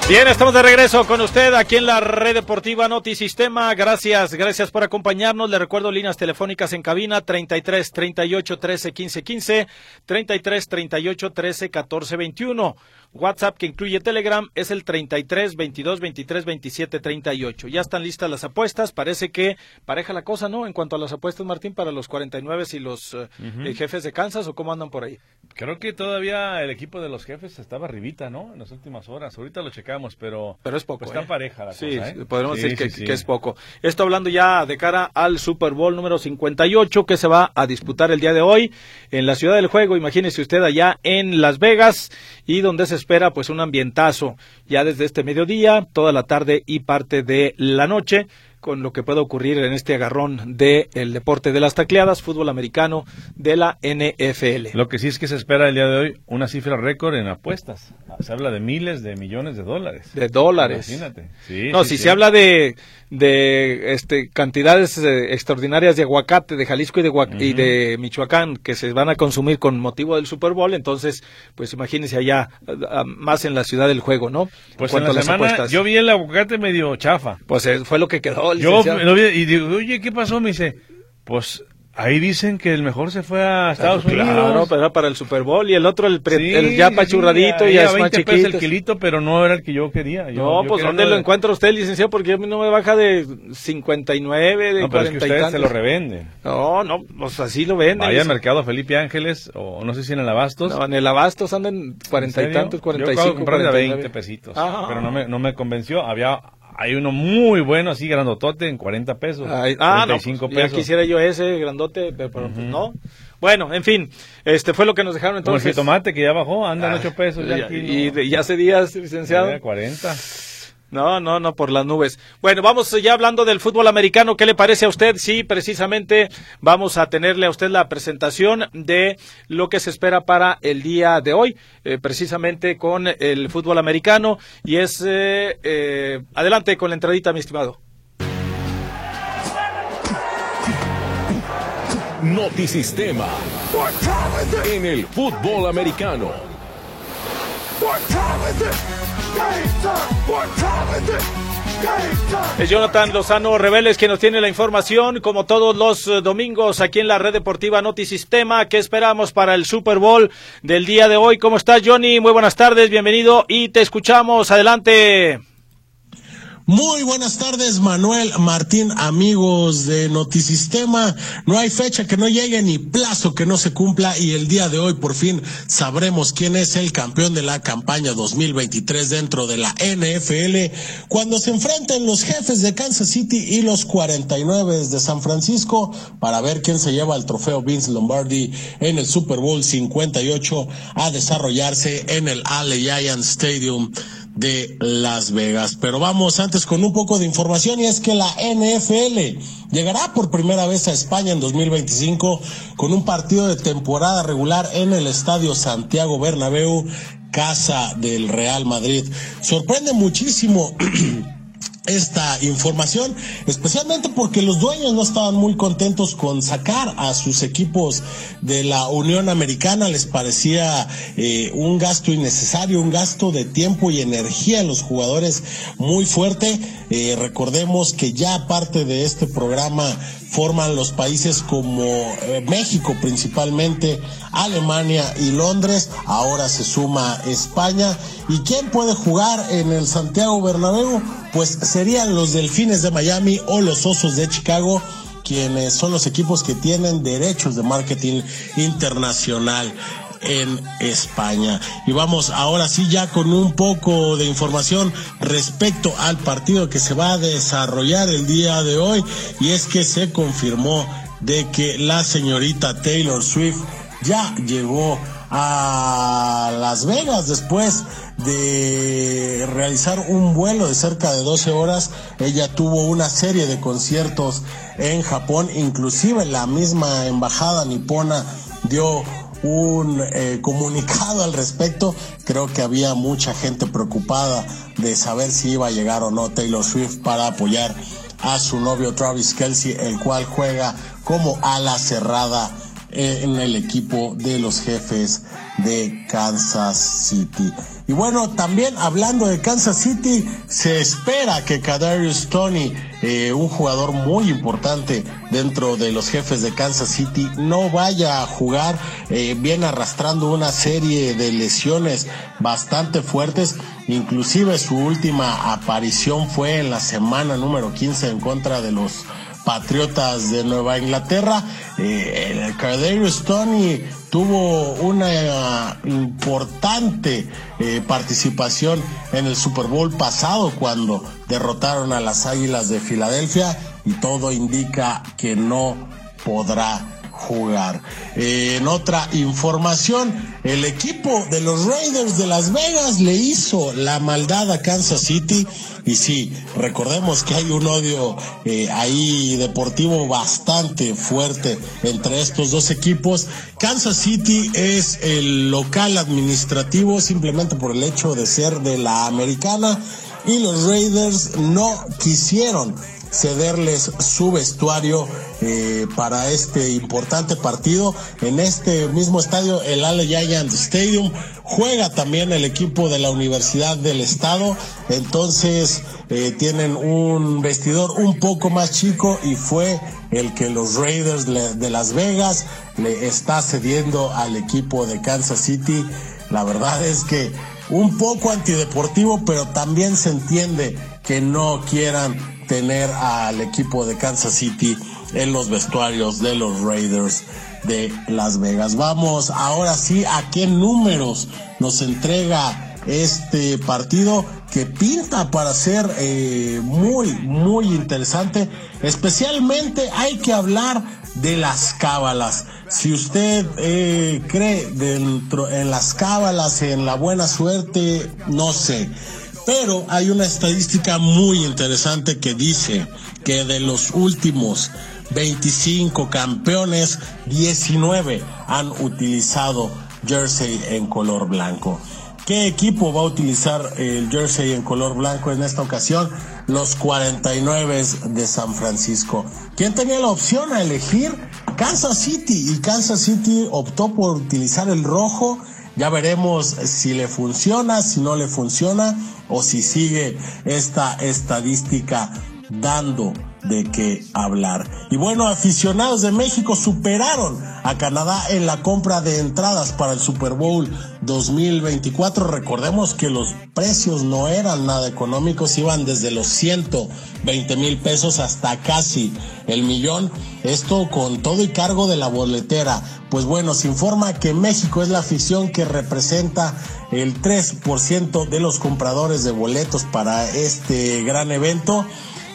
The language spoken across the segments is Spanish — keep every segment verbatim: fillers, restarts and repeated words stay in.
Bien, estamos de regreso con usted aquí en la Red Deportiva Notisistema. Gracias, gracias por acompañarnos. Le recuerdo líneas telefónicas en cabina treinta y tres, treinta y ocho, trece, quince, quince, treinta y tres, treinta y ocho, trece, catorce, veintiuno. WhatsApp que incluye Telegram es el treinta y tres, veintidós, veintitrés, veintisiete, treinta y ocho. Ya están listas las apuestas. Parece que pareja la cosa, ¿no? En cuanto a las apuestas, Martín, para los cuarenta y nueve y los uh, uh-huh. eh, Jefes de Kansas, ¿o cómo andan por ahí? Creo que todavía el equipo de los Jefes estaba arribita, ¿no? En las últimas horas. Ahorita lo checamos, pero... Pero es poco, pues ¿eh? Está pareja la sí, cosa, ¿eh? Podemos sí, decir que, sí, sí. que es poco. Esto hablando ya de cara al Super Bowl número cincuenta y ocho que se va a disputar el día de hoy en la Ciudad del Juego. Imagínese usted allá en Las Vegas, y donde se espera pues un ambientazo ya desde este mediodía, toda la tarde y parte de la noche, con lo que puede ocurrir en este agarrón del deporte de las tacleadas, fútbol americano de la N F L. Lo que sí es que se espera el día de hoy una cifra récord en apuestas. Se habla de miles de millones de dólares. De dólares. Imagínate. Sí, no, sí, si sí. se habla de de este cantidades eh, extraordinarias de aguacate de Jalisco y de, uh-huh. y de Michoacán que se van a consumir con motivo del Super Bowl, entonces pues imagínense allá uh, más en la Ciudad del Juego, ¿no? Pues en, en la semana apuestas. Yo vi el aguacate medio chafa. Pues eh, fue lo que quedó. Yo lo vi y digo, oye, ¿qué pasó? Me dice, pues ahí dicen que el mejor se fue a Estados claro, Unidos. Claro, pero era para el Super Bowl, y el otro, el, pre, sí, el ya pachurradito, sí, y es más chiquito. el kilito, pero no era el que yo quería. Yo, no, yo pues ¿dónde lo de... encuentra usted, licenciado? Porque a mí no me baja de cincuenta y nueve, de no, cuarenta pero es que ustedes y tantos. se lo revenden. No, no, pues así lo venden. Vaya al mercado Felipe Ángeles, o no sé si en el Abastos. No, en el Abastos andan cuarenta y tantos, cuarenta y cinco, yo compré de veinte pesitos, Ajá. pero no me, no me convenció. Había... Hay uno muy bueno, así grandotote, en cuarenta pesos. Ay, ah, treinta y cinco no, pues, pesos. Ya quisiera yo ese grandote, pero, pero uh-huh. pues no. Bueno, en fin, este fue lo que nos dejaron entonces. Como el jitomate que ya bajó, andan ocho pesos. Ya, ya aquí, ¿no? Y de, ya hace días, licenciado. Ya, cuarenta. No, no, no, por las nubes. Bueno, vamos ya hablando del fútbol americano. ¿Qué le parece a usted? Sí, precisamente vamos a tenerle a usted la presentación de lo que se espera para el día de hoy, eh, precisamente con el fútbol americano. Y es, eh, eh, adelante con la entradita, mi estimado. Notisistema en el fútbol americano. Es Jonathan Lozano Reveles quien nos tiene la información, como todos los uh, domingos aquí en la Red Deportiva Notisistema. ¿Qué esperamos para el Super Bowl del día de hoy? ¿Cómo estás, Johnny? Muy buenas tardes, bienvenido y te escuchamos. Adelante. Muy buenas tardes, Manuel, Martín, amigos de Notisistema. No hay fecha que no llegue ni plazo que no se cumpla, y el día de hoy por fin sabremos quién es el campeón de la campaña dos mil veintitrés dentro de la N F L, cuando se enfrenten los Jefes de Kansas City y los cuarenta y nueve de San Francisco, para ver quién se lleva el trofeo Vince Lombardi en el Super Bowl cincuenta y ocho a desarrollarse en el Allegiant Stadium de Las Vegas. Pero vamos antes con un poco de información, y es que la N F L llegará por primera vez a España en dos mil veinticinco con un partido de temporada regular en el Estadio Santiago Bernabéu, casa del Real Madrid. Sorprende muchísimo esta información, especialmente porque los dueños no estaban muy contentos con sacar a sus equipos de la Unión Americana. Les parecía eh, un gasto innecesario, un gasto de tiempo y energía en los jugadores muy fuerte. Eh, recordemos que ya parte de este programa forman los países como eh, México principalmente, Alemania y Londres. Ahora se suma España. ¿Y quién puede jugar en el Santiago Bernabéu? Pues serían los Delfines de Miami o los Osos de Chicago, quienes son los equipos que tienen derechos de marketing internacional en España. Y vamos ahora sí ya con un poco de información respecto al partido que se va a desarrollar el día de hoy, y es que se confirmó de que la señorita Taylor Swift ya llegó a Las Vegas después de realizar un vuelo de cerca de doce horas. Ella tuvo una serie de conciertos en Japón, inclusive la misma embajada nipona dio un eh, comunicado al respecto. Creo que había mucha gente preocupada de saber si iba a llegar o no Taylor Swift para apoyar a su novio Travis Kelce, el cual juega como ala cerrada en el equipo de los Jefes de Kansas City. Y bueno, también hablando de Kansas City, se espera que Kadarius Toney, eh, un jugador muy importante dentro de los Jefes de Kansas City, no vaya a jugar. Eh, viene arrastrando una serie de lesiones bastante fuertes. Inclusive su última aparición fue en la semana número quince en contra de los Patriotas de Nueva Inglaterra. Eh, el Kadarius Toney tuvo una importante eh, participación en el Super Bowl pasado cuando derrotaron a las Águilas de Filadelfia, y todo indica que no podrá jugar. Eh, en otra información, el equipo de los Raiders de Las Vegas le hizo la maldad a Kansas City, y sí, recordemos que hay un odio eh, ahí deportivo bastante fuerte entre estos dos equipos. Kansas City es el local administrativo simplemente por el hecho de ser de la Americana, y los Raiders no quisieron cederles su vestuario eh, para este importante partido. En este mismo estadio, el Allegiant Stadium, juega también el equipo de la Universidad del Estado, entonces eh, tienen un vestidor un poco más chico, y fue el que los Raiders de Las Vegas le está cediendo al equipo de Kansas City. La verdad es que un poco antideportivo, pero también se entiende que no quieran tener al equipo de Kansas City en los vestuarios de los Raiders de Las Vegas. Vamos ahora sí a qué números nos entrega este partido, que pinta para ser eh, muy muy interesante. Especialmente hay que hablar de las cábalas. Si usted eh, cree dentro en las cábalas, en la buena suerte, no sé, pero hay una estadística muy interesante que dice que de los últimos veinticinco campeones, diecinueve han utilizado jersey en color blanco. ¿Qué equipo va a utilizar el jersey en color blanco en esta ocasión? Los cuarenta y nueve de San Francisco. ¿Quién tenía la opción a elegir? Kansas City, y Kansas City optó por utilizar el rojo. Ya veremos si le funciona, si no le funciona, o si sigue esta estadística dando de qué hablar. Y bueno, aficionados de México superaron a Canadá en la compra de entradas para el Super Bowl dos mil veinticuatro. Recordemos que los precios no eran nada económicos, iban desde los ciento veinte mil pesos hasta casi el millón. Esto con todo y cargo de la boletera. Pues bueno, se informa que México es la afición que representa el tres por ciento de los compradores de boletos para este gran evento.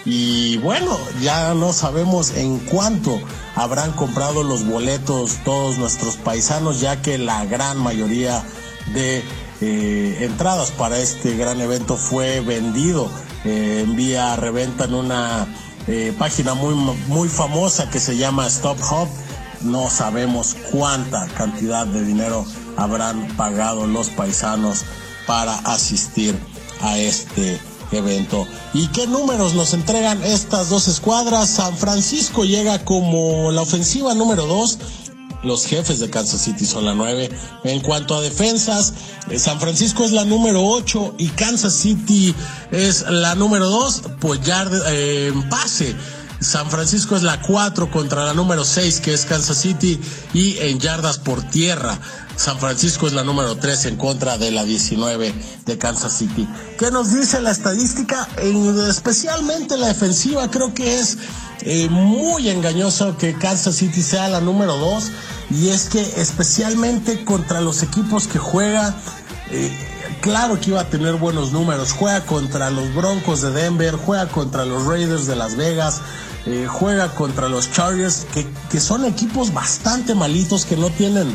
Y bueno, ya no sabemos en cuánto habrán comprado los boletos todos nuestros paisanos, ya que la gran mayoría de eh, entradas para este gran evento fue vendido eh, en vía reventa en una eh, página muy, muy famosa que se llama Stop Hub. No sabemos cuánta cantidad de dinero habrán pagado los paisanos para asistir a este evento. ¿Y qué números nos entregan estas dos escuadras? San Francisco llega como la ofensiva número dos, los Jefes de Kansas City son la nueve. En cuanto a defensas, San Francisco es la número ocho y Kansas City es la número dos. Pues ya eh, en pase, San Francisco es la cuatro contra la número seis, que es Kansas City, y en yardas por tierra San Francisco es la número tres en contra de la diecinueve de Kansas City. ¿Qué nos dice la estadística? En, especialmente la defensiva, creo que es eh, muy engañoso que Kansas City sea la número dos, y es que especialmente contra los equipos que juega, eh, claro que iba a tener buenos números. Juega contra los Broncos de Denver, juega contra los Raiders de Las Vegas, eh, juega contra los Chargers, que, que son equipos bastante malitos, que no tienen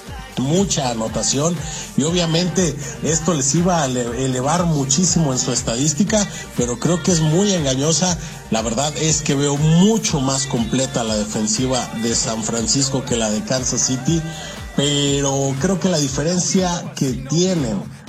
mucha anotación, y obviamente esto les iba a elevar muchísimo en su estadística, pero creo que es muy engañosa. La verdad es que veo mucho más completa la defensiva de San Francisco que la de Kansas City, pero creo que la diferencia que tienen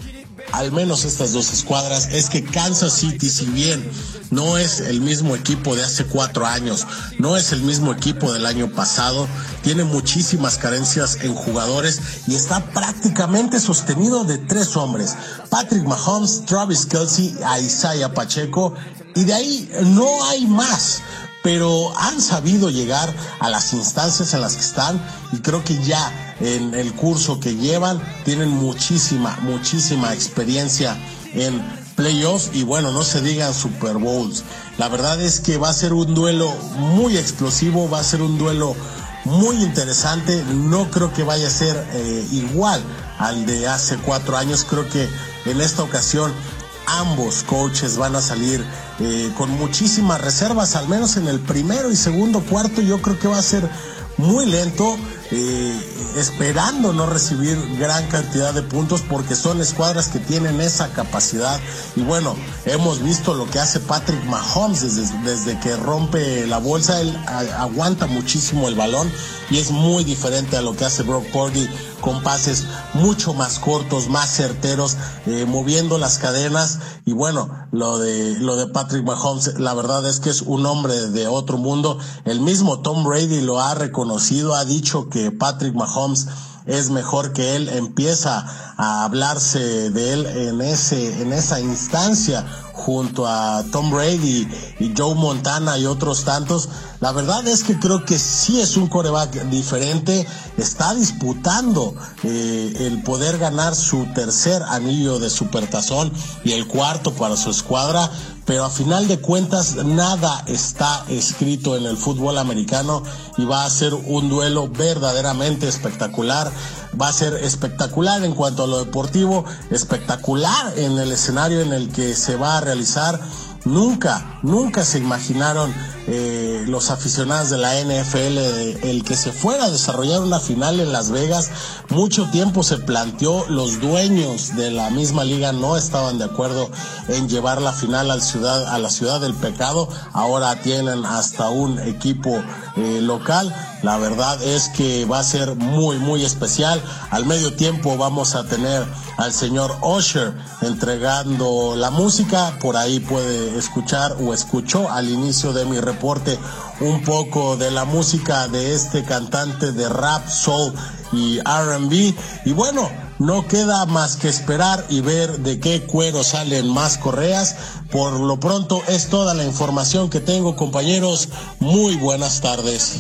al menos estas dos escuadras, es que Kansas City, si bien no es el mismo equipo de hace cuatro años, no es el mismo equipo del año pasado, tiene muchísimas carencias en jugadores y está prácticamente sostenido de tres hombres: Patrick Mahomes, Travis Kelce, a Isaiah Pacheco, y de ahí no hay más. Pero han sabido llegar a las instancias en las que están, y creo que ya en el curso que llevan tienen muchísima, muchísima experiencia en playoffs, y bueno, no se digan Super Bowls. La verdad es que va a ser un duelo muy explosivo, va a ser un duelo muy interesante. No creo que vaya a ser eh, igual al de hace cuatro años. Creo que en esta ocasión ambos coaches van a salir eh, con muchísimas reservas, al menos en el primero y segundo cuarto. Yo creo que va a ser muy lento, eh, esperando no recibir gran cantidad de puntos, porque son escuadras que tienen esa capacidad. Y bueno, hemos visto lo que hace Patrick Mahomes desde, desde que rompe la bolsa. Él a, aguanta muchísimo el balón, y es muy diferente a lo que hace Brock Purdy, con pases mucho más cortos, más certeros, eh, moviendo las cadenas. Y bueno, lo de lo de Patrick Mahomes, la verdad es que es un hombre de otro mundo. El mismo Tom Brady lo ha reconocido, ha dicho que Patrick Mahomes es mejor que él. Empieza a hablarse de él en ese en esa instancia, junto a Tom Brady y Joe Montana y otros tantos. La verdad es que creo que sí es un quarterback diferente. Está disputando eh, el poder ganar su tercer anillo de supertazón y el cuarto para su escuadra, pero a final de cuentas nada está escrito en el fútbol americano, y va a ser un duelo verdaderamente espectacular. Va a ser espectacular en cuanto a lo deportivo, espectacular en el escenario en el que se va a realizar. Nunca, nunca se imaginaron eh, los aficionados de la N F L el que se fuera a desarrollar una final en Las Vegas. Mucho tiempo se planteó, los dueños de la misma liga no estaban de acuerdo en llevar la final al ciudad, a la ciudad del pecado. Ahora tienen hasta un equipo eh, local. La verdad es que va a ser muy, muy especial. Al medio tiempo vamos a tener al señor Usher entregando la música. Por ahí puede escuchar, o escuchó al inicio de mi reporte, un poco de la música de este cantante de rap, soul y R and B. Y bueno, no queda más que esperar y ver de qué cuero salen más correas. Por lo pronto es toda la información que tengo, compañeros. Muy buenas tardes.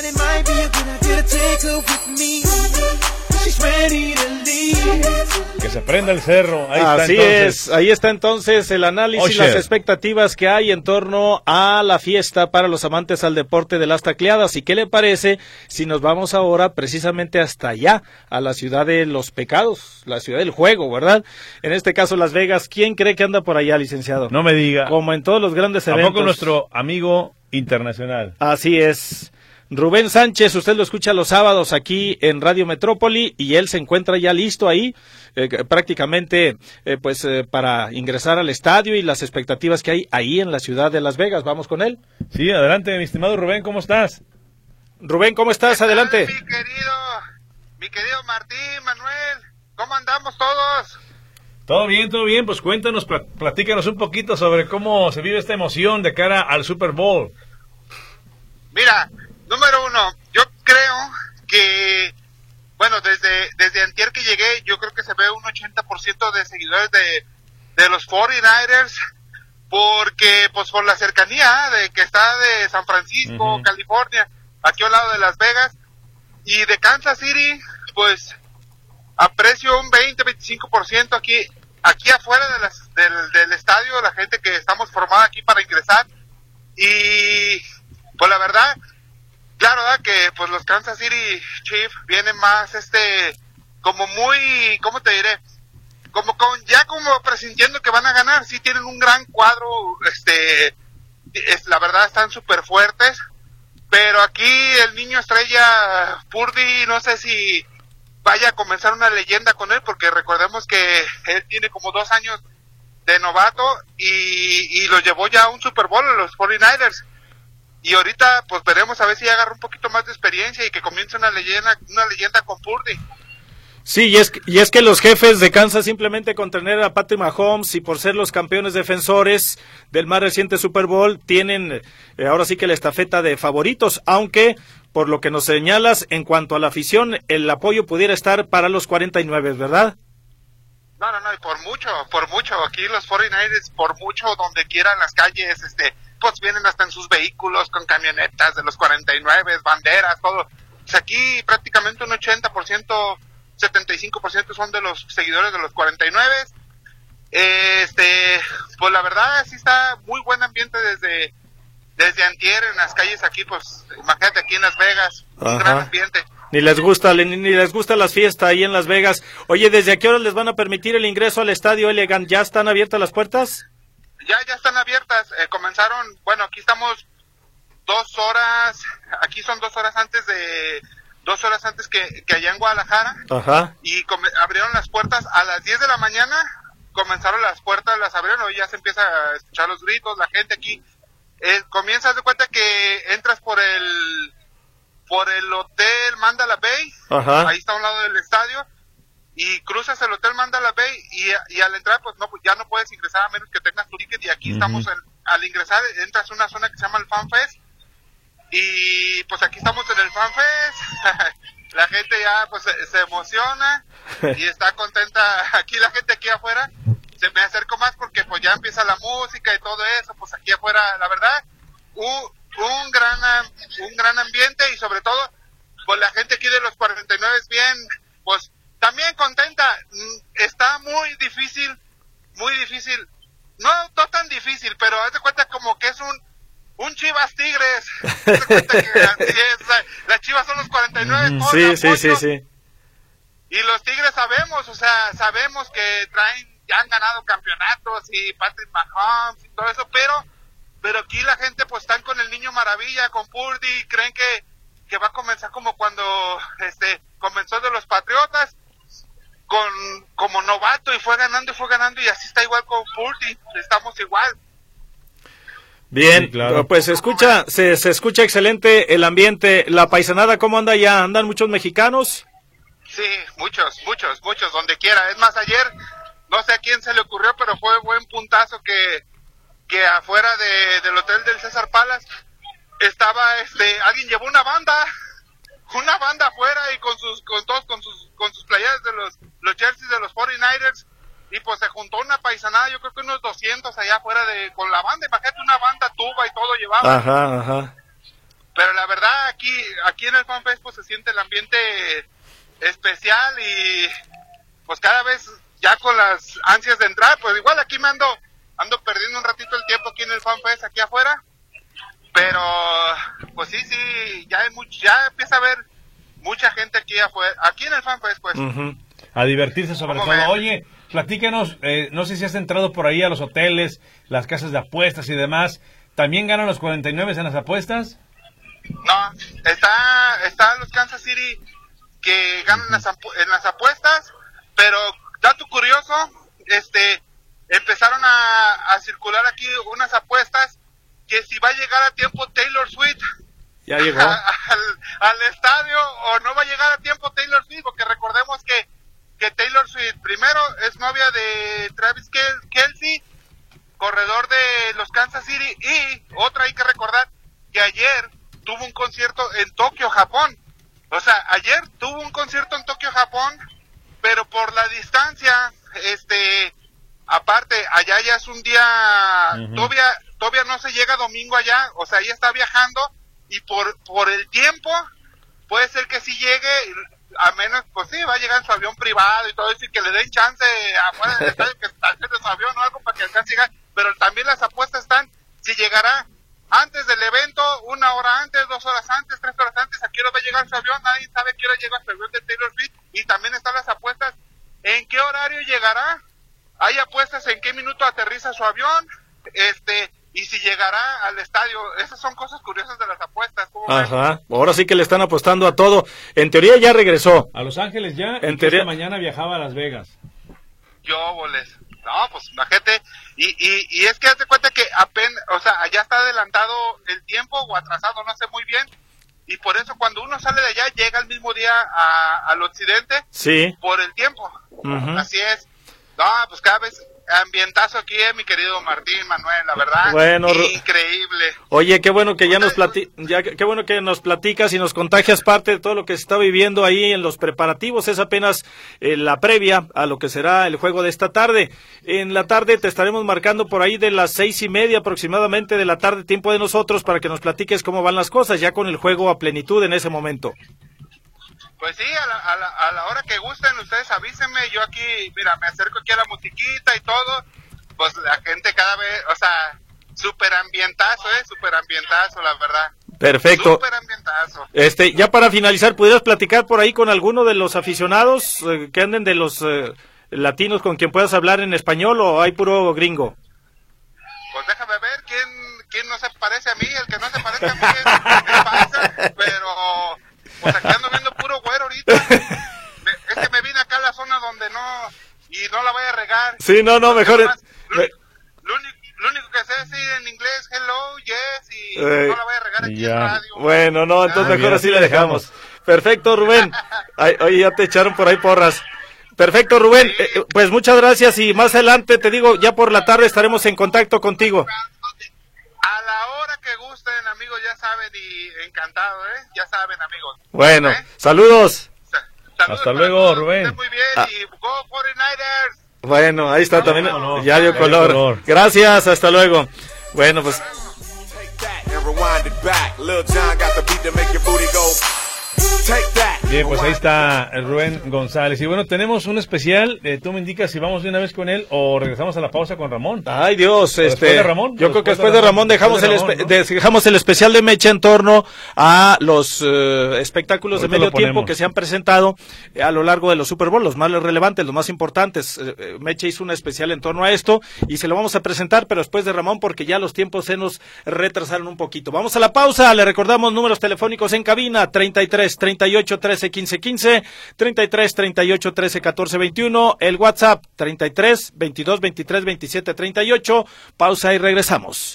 Que se prenda el cerro. Ahí Así está, entonces. es, ahí está entonces el análisis y las expectativas que hay en torno a la fiesta para los amantes al deporte de las tacleadas. ¿Y qué le parece si nos vamos ahora precisamente hasta allá, a la ciudad de los pecados, la ciudad del juego, ¿verdad? En este caso Las Vegas. ¿Quién cree que anda por allá, licenciado? No me diga. Como en todos los grandes eventos. ¿A poco nuestro amigo internacional? Así es. Rubén Sánchez, usted lo escucha los sábados aquí en Radio Metrópoli, y él se encuentra ya listo ahí, eh, prácticamente eh, pues eh, para ingresar al estadio, y las expectativas que hay ahí en la ciudad de Las Vegas. Vamos con él. Sí, adelante, mi estimado Rubén, ¿cómo estás? Rubén, ¿cómo estás? Adelante. Mi querido, mi querido Martín, Manuel, ¿cómo andamos todos? Todo bien, todo bien, pues cuéntanos, platícanos un poquito sobre cómo se vive esta emoción de cara al Super Bowl. Mira, número uno, yo creo que, bueno, desde desde antier que llegué, yo creo que se ve un ochenta por ciento de seguidores de, de los cuarenta y nueve ers, porque, pues, por la cercanía de que está de San Francisco, uh-huh. California, aquí al lado de Las Vegas, y de Kansas City, pues, aprecio un veinte, veinticinco por ciento aquí, aquí afuera de las, del, del estadio, la gente que estamos formada aquí para ingresar, y, pues, la verdad, claro, ¿verdad? Que pues los Kansas City Chiefs vienen más, este, como muy, ¿cómo te diré? Como con, ya como presintiendo que van a ganar. Sí tienen un gran cuadro, este, es, la verdad están súper fuertes, pero aquí el niño estrella Purdy, no sé si vaya a comenzar una leyenda con él, porque recordemos que él tiene como dos años de novato y, y lo llevó ya a un Super Bowl a los cuarenta y nueve ers. Y ahorita, pues veremos a ver si agarra un poquito más de experiencia y que comience una leyenda, una leyenda con Purdy. Sí, y es, y es que los jefes de Kansas simplemente con tener a Patrick Mahomes y por ser los campeones defensores del más reciente Super Bowl, tienen eh, ahora sí que la estafeta de favoritos, aunque por lo que nos señalas, en cuanto a la afición, el apoyo pudiera estar para los cuarenta y nueve, ¿verdad? No, no, no, y por mucho, por mucho, aquí los cuarenta y nueve, por mucho, donde quieran las calles, este, pues vienen hasta en sus vehículos con camionetas de los cuarenta y nueve, banderas, todo. Pues aquí prácticamente un ochenta por ciento, setenta y cinco por ciento son de los seguidores de los cuarenta y nueve. Este, pues la verdad sí está muy buen ambiente desde desde antier en las calles aquí, pues imagínate aquí en Las Vegas, un Ajá. gran ambiente. Ni les gusta, ni, ni les gusta las fiestas ahí en Las Vegas. Oye, ¿desde a qué hora les van a permitir el ingreso al estadio Elegant? ¿Ya están abiertas las puertas? Ya, ya están abiertas, eh, comenzaron, bueno, aquí estamos dos horas, aquí son dos horas antes de, dos horas antes que, que allá en Guadalajara. Ajá. Y come, abrieron las puertas a las diez de la mañana, comenzaron las puertas, las abrieron, y ya se empieza a escuchar los gritos, la gente aquí, eh, comienzas de cuenta que entras por el, por el hotel Mandalay Bay, Ajá. ahí está a un lado del estadio, y cruzas el hotel Mandalay Bay, y, y al entrar pues no, ya no puedes ingresar a menos que tengas tu ticket, y aquí uh-huh. estamos, en, al ingresar entras a una zona que se llama el Fan Fest, y pues aquí estamos en el Fan Fest, la gente ya pues se, se emociona y está contenta. Aquí la gente aquí afuera, se me acerco más porque pues ya empieza la música y todo eso, pues aquí afuera la verdad un, un gran un gran ambiente, y sobre todo pues la gente aquí de los cuarenta y nueve es bien, pues también contenta. Está muy difícil, muy difícil, no, no tan difícil, pero haz de cuenta como que es un un Chivas Tigres. Haz de cuenta que así es, o sea, las Chivas son los cuarenta y nueve, sí, sí, sí, sí. Y los Tigres sabemos, o sea, sabemos que traen, ya han ganado campeonatos y Patrick Mahomes y todo eso, pero pero aquí la gente pues están con el niño maravilla, con Purdy, creen que, que va a comenzar como cuando este comenzó de los Patriotas, con como novato, y fue ganando y fue ganando, y así está igual con Purdy, estamos igual. Bien, sí, claro. Pues se escucha, se, se escucha excelente el ambiente. La paisanada, ¿cómo anda ya? ¿Andan muchos mexicanos? Sí, muchos, muchos, muchos, donde quiera. Es más, ayer, no sé a quién se le ocurrió, pero fue buen puntazo que, que afuera de, del hotel del César Palace estaba, este, alguien llevó una banda, una banda afuera, y con sus, con todos, con sus, con sus playeras de los, los jerseys de los cuarenta y nueve ers, y pues se juntó una paisanada, yo creo que unos doscientos allá afuera de, con la banda, imagínate, una banda, tuba y todo llevaba. Ajá, ajá. Pero la verdad, aquí, aquí en el Fan Fest pues se siente el ambiente especial, y pues cada vez ya con las ansias de entrar, pues igual aquí me ando, ando perdiendo un ratito el tiempo aquí en el Fan Fest, aquí afuera, pero pues sí, sí, ya hay mucho, ya empieza a haber mucha gente aquí afuera, aquí en el Fan Fest pues. Uh-huh. A divertirse sobre todo. Ven? Oye, platícanos, eh, no sé si has entrado por ahí a los hoteles, las casas de apuestas y demás, ¿también ganan los cuarenta y nueve en las apuestas? No, está, está los Kansas City que ganan las apu- en las apuestas, pero dato curioso, este, empezaron a, a circular aquí unas apuestas que si va a llegar a tiempo Taylor Swift ya llegó a, al, al estadio, o no va a llegar a tiempo Taylor Swift, porque recordemos que, que Taylor Swift primero es novia de Travis Kel- Kelce, corredor de los Kansas City, y otra hay que recordar que ayer tuvo un concierto en Tokio, Japón. O sea, ayer tuvo un concierto en Tokio, Japón, pero por la distancia, este, aparte, allá ya es un día, uh-huh. todavía, todavía no se llega domingo allá, o sea, ella está viajando, y por, por el tiempo, puede ser que sí llegue, a menos, pues sí, va a llegar en su avión privado y todo eso, y que le den chance afuera del estadio, que está en su avión o algo para que alcance a llegar, pero también las apuestas están, si llegará antes del evento, una hora antes, dos horas antes, tres horas antes, a qué hora va a llegar su avión, nadie sabe a qué hora llega su avión de Taylor Swift, y también están las apuestas, en qué horario llegará, hay apuestas en qué minuto aterriza su avión, este, y si llegará al estadio. Esas son cosas curiosas de las apuestas. Ajá, ahora sí que le están apostando a todo. En teoría ya regresó. A Los Ángeles ya, en y teoría... esta mañana viajaba a Las Vegas. Yo, boles. No, pues imagínate, y, y, y es que hazte cuenta que apenas, o sea, allá está adelantado el tiempo o atrasado, no sé muy bien, y por eso cuando uno sale de allá llega el mismo día a, al occidente, sí, por el tiempo. uh-huh. Así es. No, pues cada vez ambientazo aquí, eh, mi querido Martín, Manuel, la verdad, bueno, increíble. Oye, qué bueno que ya nos plati ya qué bueno que nos platicas y nos contagias parte de todo lo que se está viviendo ahí en los preparativos. Es apenas eh, la previa a lo que será el juego de esta tarde. En la tarde te estaremos marcando por ahí de las seis y media aproximadamente de la tarde, tiempo de nosotros, para que nos platiques cómo van las cosas ya con el juego a plenitud en ese momento. Pues sí, a la, a, la, a la hora que gusten, ustedes avísenme, yo aquí, mira, me acerco aquí a la musiquita y todo, pues la gente cada vez, o sea, súper ambientazo, eh, súper ambientazo, la verdad. Perfecto. Súper ambientazo. Este, ya para finalizar, ¿pudieras platicar por ahí con alguno de los aficionados eh, que anden de los eh, latinos con quien puedas hablar en español o hay puro gringo? Pues déjame ver quién, quién no se parece a mí, el que no se parece a mí es, es Paisa, pero... Pues aquí ando viendo puro güero ahorita. Me, es que me vine acá a la zona donde no... Y no la voy a regar. Sí, no, no, mejor... Además, lo, lo, único, lo único que sé es decir en inglés, hello, yes, y eh, no la voy a regar aquí ya. en radio. Bueno, no, entonces ah, mejor ya, así la dejamos. dejamos. Perfecto, Rubén. Ay, oye, ya te echaron por ahí porras. Perfecto, Rubén. Sí. Eh, pues muchas gracias y más adelante, te digo, ya por la tarde estaremos en contacto contigo. A la hora que gusten, amigos, ya saben, y encantado, ¿eh? Ya saben, amigos. Bueno, ¿eh? saludos. Saludos. Hasta luego, Rubén. Muy bien, ah. y go cuarenta y nueve ers. Bueno, ahí está no, también, no, ya dio color. color. Gracias, hasta luego. Bueno, pues... Bien, pues ahí está Rubén González. Y bueno, tenemos un especial. Eh, tú me indicas si vamos de una vez con él o regresamos a la pausa con Ramón. Ay, Dios. Este, después de Ramón. Yo creo que después de Ramón, de Ramón dejamos, de Ramón, el, ¿no? dejamos el especial de Mecha en torno a los uh, espectáculos Ahorita de medio tiempo que se han presentado a lo largo de los Super Bowl, los más relevantes, los más importantes. Eh, Mecha hizo un especial en torno a esto y se lo vamos a presentar, pero después de Ramón, porque ya los tiempos se nos retrasaron un poquito. Vamos a la pausa. Le recordamos números telefónicos en cabina: treinta y tres, treinta y ocho, trece, quince, quince, treinta y tres, treinta y ocho, trece, catorce, veintiuno, el WhatsApp treinta y tres, veintidós, veintitrés, veintisiete, treinta y ocho. Pausa y regresamos.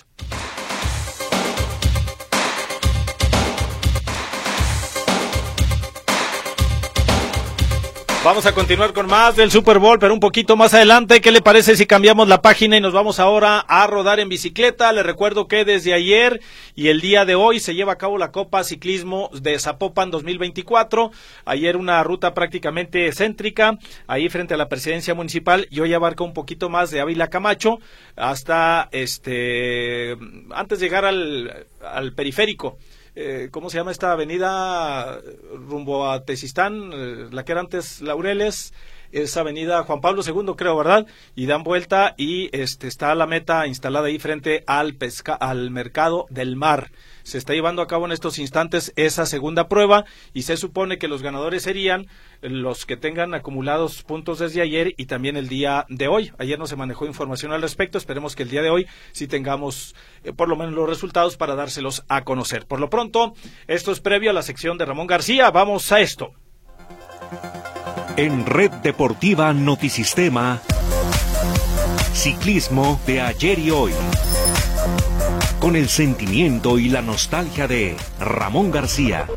Vamos a continuar con más del Super Bowl, pero un poquito más adelante. ¿Qué le parece si cambiamos la página y nos vamos ahora a rodar en bicicleta? Les recuerdo que desde ayer y el día de hoy se lleva a cabo la Copa Ciclismo de Zapopan dos mil veinticuatro. Ayer una ruta prácticamente céntrica, ahí frente a la presidencia municipal, y hoy abarca un poquito más de Ávila Camacho hasta este antes de llegar al, al periférico. Eh, ¿Cómo se llama esta avenida rumbo a Tezistán? Eh, la que era antes Laureles, es avenida Juan Pablo segundo, creo, ¿verdad? Y dan vuelta y este está la meta instalada ahí frente al pesca, al mercado del mar. Se está llevando a cabo en estos instantes esa segunda prueba y se supone que los ganadores serían los que tengan acumulados puntos desde ayer y también el día de hoy. Ayer no se manejó información al respecto, esperemos que el día de hoy sí tengamos eh, por lo menos los resultados para dárselos a conocer. Por lo pronto, esto es previo a la sección de Ramón García. Vamos a esto. En Red Deportiva Notisistema, ciclismo de ayer y hoy, con el sentimiento y la nostalgia de Ramón García.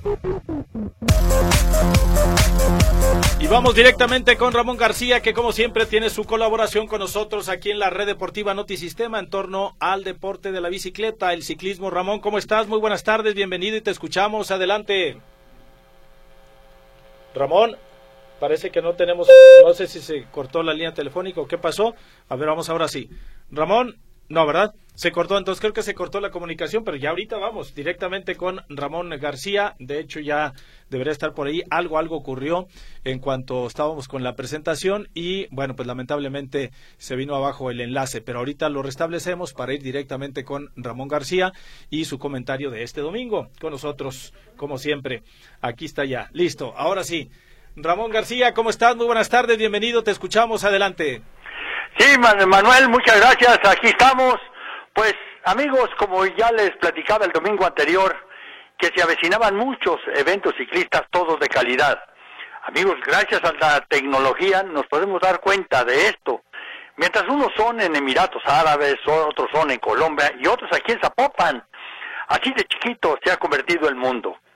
Y vamos directamente con Ramón García, que como siempre tiene su colaboración con nosotros aquí en la Red Deportiva Notisistema en torno al deporte de la bicicleta, el ciclismo. Ramón, ¿cómo estás? Muy buenas tardes, bienvenido y te escuchamos. Adelante. Ramón, parece que no tenemos, no sé si se cortó la línea telefónica o qué pasó. A ver, vamos ahora sí. Ramón, no, ¿verdad? Se cortó, entonces creo que se cortó la comunicación, pero ya ahorita vamos directamente con Ramón García. De hecho, ya debería estar por ahí. Algo, algo ocurrió en cuanto estábamos con la presentación y, bueno, pues lamentablemente se vino abajo el enlace, pero ahorita lo restablecemos para ir directamente con Ramón García y su comentario de este domingo con nosotros, como siempre. Aquí está ya, listo, ahora sí. Ramón García, ¿cómo estás? Muy buenas tardes, bienvenido, te escuchamos, adelante. Sí, Manuel, muchas gracias, aquí estamos. Pues, amigos, como ya les platicaba el domingo anterior, que se avecinaban muchos eventos ciclistas, todos de calidad. Amigos, gracias a la tecnología nos podemos dar cuenta de esto. Mientras unos son en Emiratos Árabes, otros son en Colombia y otros aquí en Zapopan. Así de chiquito se ha convertido el mundo.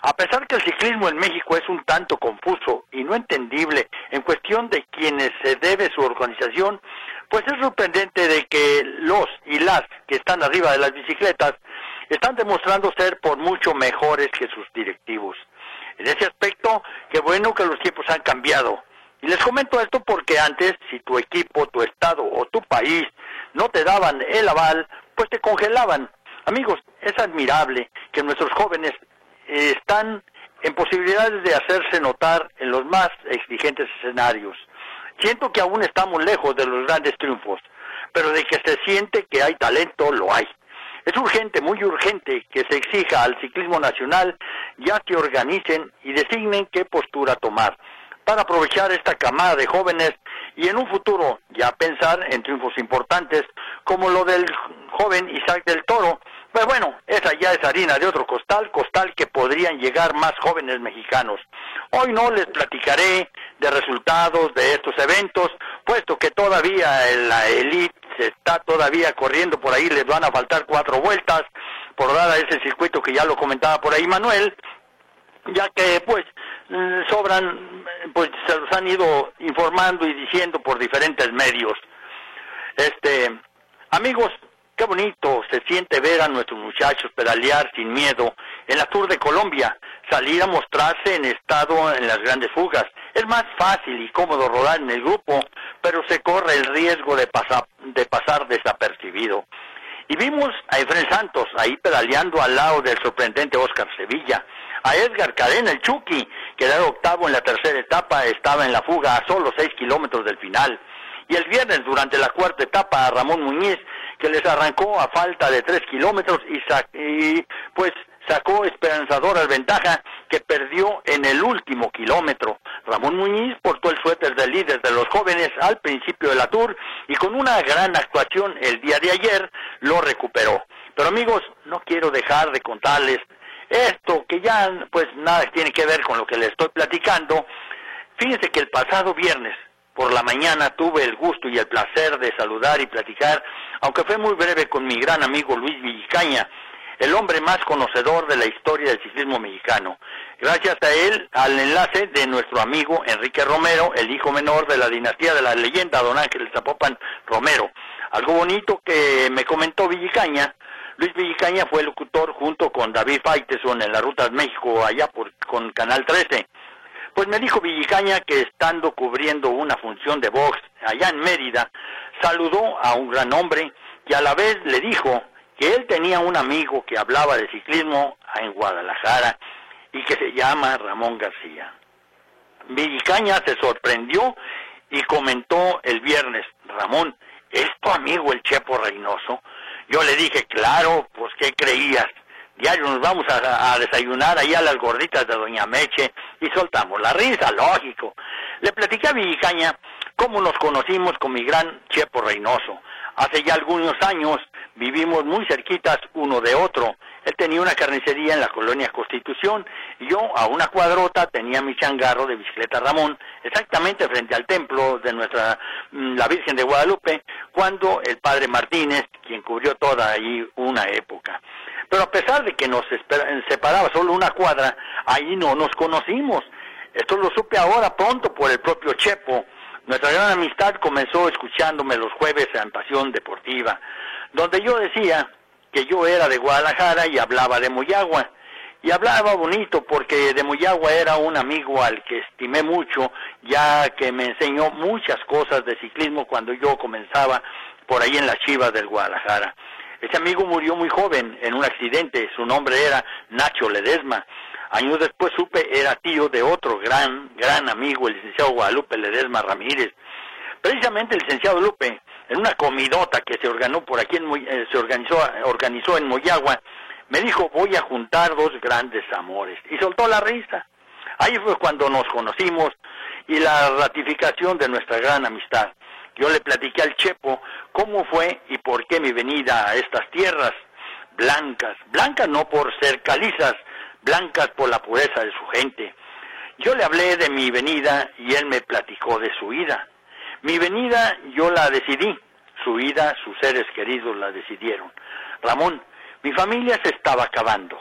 A pesar que el ciclismo en México es un tanto confuso y no entendible en cuestión de quienes se debe su organización, pues es sorprendente de que los y las que están arriba de las bicicletas están demostrando ser por mucho mejores que sus directivos. En ese aspecto, qué bueno que los tiempos han cambiado. Y les comento esto porque antes, si tu equipo, tu estado o tu país no te daban el aval, pues te congelaban. Amigos, es admirable que nuestros jóvenes eh, están en posibilidades de hacerse notar en los más exigentes escenarios. Siento que aún estamos lejos de los grandes triunfos, pero de que se siente que hay talento, lo hay. Es urgente, muy urgente, que se exija al ciclismo nacional ya que organicen y designen qué postura tomar para aprovechar esta camada de jóvenes y en un futuro ya pensar en triunfos importantes como lo del joven Isaac del Toro. Pues bueno, esa ya es harina de otro costal, costal que podrían llegar más jóvenes mexicanos. Hoy no les platicaré de resultados de estos eventos, puesto que todavía la elite se está todavía corriendo por ahí, les van a faltar cuatro vueltas por dar a ese circuito que ya lo comentaba por ahí Manuel, ya que pues sobran, pues se los han ido informando y diciendo por diferentes medios. Este, amigos, qué bonito se siente ver a nuestros muchachos pedalear sin miedo en la Tour de Colombia, salir a mostrarse en estado en las grandes fugas. Es más fácil y cómodo rodar en el grupo, pero se corre el riesgo de pasar, de pasar desapercibido. Y vimos a Efraín Santos ahí pedaleando al lado del sorprendente Oscar Sevilla, a Edgar Cadena, el Chucky, que era octavo en la tercera etapa, estaba en la fuga a solo seis kilómetros del final. Y el viernes, durante la cuarta etapa, a Ramón Muñiz, que les arrancó a falta de tres kilómetros y, y pues sacó esperanzadoras ventaja que perdió en el último kilómetro. Ramón Muñiz portó el suéter de líder de los jóvenes al principio de la Tour y con una gran actuación el día de ayer lo recuperó. Pero amigos, no quiero dejar de contarles esto que ya pues nada tiene que ver con lo que les estoy platicando. Fíjense que el pasado viernes por la mañana tuve el gusto y el placer de saludar y platicar, aunque fue muy breve, con mi gran amigo Luis Villicaña, el hombre más conocedor de la historia del ciclismo mexicano. Gracias a él, al enlace de nuestro amigo Enrique Romero, el hijo menor de la dinastía de la leyenda, don Ángel Zapopan Romero. Algo bonito que me comentó Villicaña. Luis Villicaña fue locutor junto con David Faiteson en la Ruta de México, allá por, con Canal trece. Pues me dijo Villicaña que estando cubriendo una función de box allá en Mérida, saludó a un gran hombre y a la vez le dijo que él tenía un amigo que hablaba de ciclismo en Guadalajara y que se llama Ramón García. Villicaña se sorprendió y comentó el viernes: Ramón, ¿es tu amigo el Chepo Reynoso? Yo le dije, claro, pues ¿qué creías? Diario nos vamos a, a desayunar ahí a las gorditas de Doña Meche y soltamos la risa, lógico. Le platiqué a Villicaña cómo nos conocimos con mi gran Chepo Reynoso. Hace ya algunos años vivimos muy cerquitas uno de otro. Él tenía una carnicería en la colonia Constitución y yo a una cuadrota tenía mi changarro de bicicleta Ramón, exactamente frente al templo de nuestra la Virgen de Guadalupe, cuando el padre Martínez, quien cubrió toda ahí una época. Pero a pesar de que nos separaba solo una cuadra, ahí no nos conocimos. Esto lo supe ahora pronto por el propio Chepo. Nuestra gran amistad comenzó escuchándome los jueves en Pasión Deportiva, donde yo decía que yo era de Guadalajara y hablaba de Moyagua. Y hablaba bonito porque de Moyagua era un amigo al que estimé mucho, ya que me enseñó muchas cosas de ciclismo cuando yo comenzaba por ahí en las Chivas del Guadalajara. Ese amigo murió muy joven en un accidente, su nombre era Nacho Ledesma. Años después supe era tío de otro gran, gran amigo, el licenciado Guadalupe Ledesma Ramírez. Precisamente el licenciado Lupe, en una comidota que se organizó por aquí, en, eh, se organizó, organizó en Moyagua, me dijo, voy a juntar dos grandes amores. Y soltó la risa. Ahí fue cuando nos conocimos y la ratificación de nuestra gran amistad. Yo le platiqué al Chepo cómo fue y por qué mi venida a estas tierras blancas, blancas no por ser calizas, blancas por la pureza de su gente. Yo le hablé de mi venida y él me platicó de su ida. Mi venida yo la decidí, su ida sus seres queridos la decidieron. Ramón, mi familia se estaba acabando.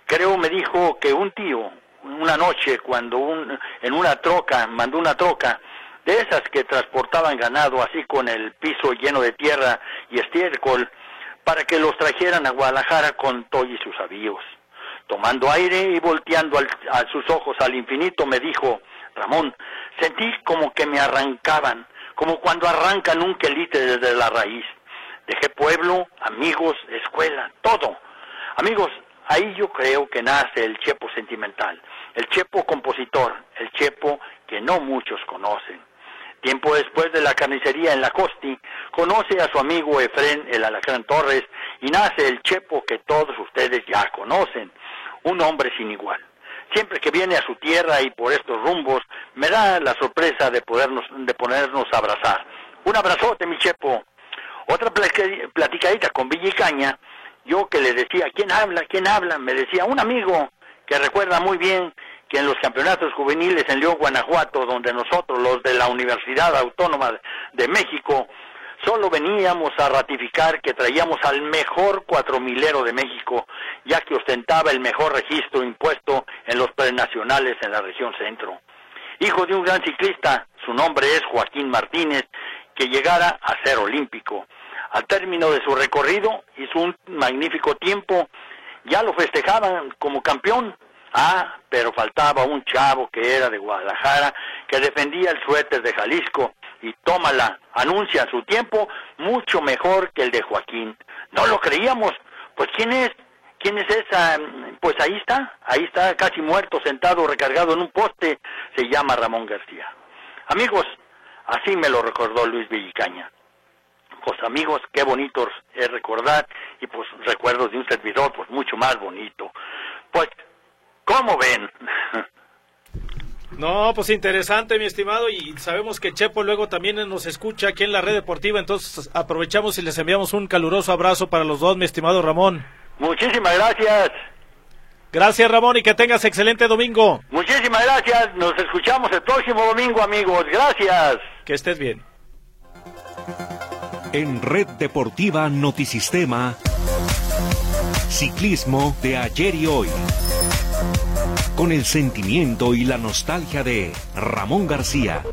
Creo me dijo que un tío, una noche, cuando un, en una troca, mandó una troca, de esas que transportaban ganado, así con el piso lleno de tierra y estiércol, para que los trajeran a Guadalajara con todo y sus avíos. Tomando aire y volteando al, a sus ojos al infinito, me dijo: Ramón, sentí como que me arrancaban, como cuando arrancan un quelite desde la raíz. Dejé pueblo, amigos, escuela, todo. Amigos, ahí yo creo que nace el Chepo sentimental, el Chepo compositor, el Chepo que no muchos conocen. Tiempo después de la carnicería en la Costi, conoce a su amigo Efrén el Alacrán Torres y nace el Chepo que todos ustedes ya conocen, un hombre sin igual. Siempre que viene a su tierra y por estos rumbos, me da la sorpresa de podernos, de ponernos a abrazar. Un abrazote, mi Chepo. Otra platicadita con Villicaña, yo que le decía, ¿quién habla? ¿quién habla? Me decía un amigo que recuerda muy bien que en los campeonatos juveniles en León, Guanajuato, donde nosotros, los de la Universidad Autónoma de México, solo veníamos a ratificar que traíamos al mejor cuatromilero de México, ya que ostentaba el mejor registro impuesto en los prenacionales en la región centro. Hijo de un gran ciclista, su nombre es Joaquín Martínez, que llegara a ser olímpico. Al término de su recorrido, hizo un magnífico tiempo, ya lo festejaban como campeón. Ah, pero faltaba un chavo que era de Guadalajara, que defendía el suéter de Jalisco, y tómala, anuncia su tiempo mucho mejor que el de Joaquín. No lo creíamos. Pues ¿quién es? ¿Quién es esa? Pues ahí está, ahí está casi muerto, sentado, recargado en un poste. Se llama Ramón García. Amigos, así me lo recordó Luis Villicaña. Pues amigos, qué bonito es recordar, y pues recuerdos de un servidor, pues mucho más bonito. Pues, ¿cómo ven? No, pues interesante, mi estimado, y sabemos que Chepo luego también nos escucha aquí en la Red Deportiva, entonces aprovechamos y les enviamos un caluroso abrazo para los dos, mi estimado Ramón. Muchísimas gracias. Gracias, Ramón, y que tengas excelente domingo. Muchísimas gracias, nos escuchamos el próximo domingo, amigos, gracias. Que estés bien. En Red Deportiva Notisistema, ciclismo de ayer y hoy, con el sentimiento y la nostalgia de Ramón García.